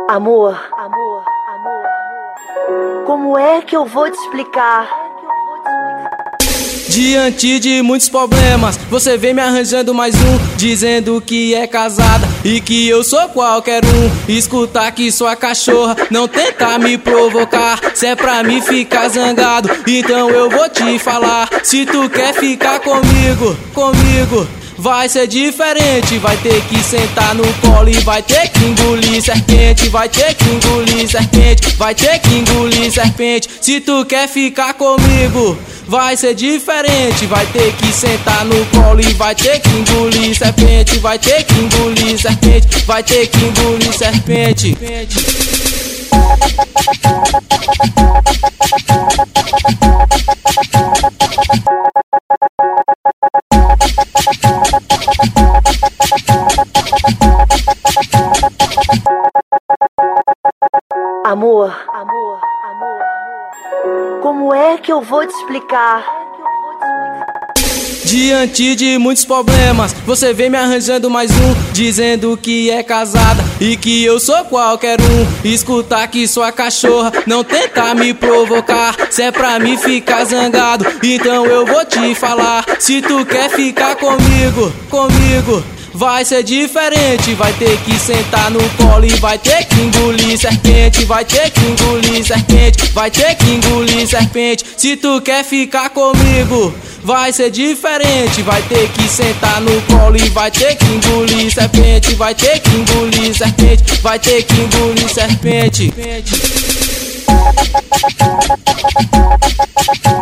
Amor, como é que eu vou te explicar? Diante de muitos problemas, você vem me arranjando mais um, dizendo que é casada e que eu sou qualquer um. Escutar que sua cachorra, não tenta me provocar. Se é pra mim ficar zangado, então eu vou te falar. Se tu quer ficar comigo, vai ser diferente, vai ter que sentar no colo e vai ter que engolir serpente, vai ter que engolir serpente, vai ter que engolir serpente. Se tu quer ficar comigo, vai ser diferente, vai ter que sentar no colo e vai ter que engolir serpente, vai ter que engolir serpente, vai ter que engolir serpente. Amor, como é que eu vou te explicar? Diante de muitos problemas, você vem me arranjando mais um, dizendo que é casada e que eu sou qualquer um. Escutar que sua cachorra, não tenta me provocar. Se é pra mim ficar zangado, então eu vou te falar. Se tu quer ficar comigo, vai ser diferente, vai ter que sentar no colo e vai ter que engolir serpente, vai ter que engolir serpente, vai ter que engolir serpente. Se tu quer ficar comigo, vai ser diferente, vai ter que sentar no colo e vai ter que engolir serpente, vai ter que engolir serpente, vai ter que engolir serpente.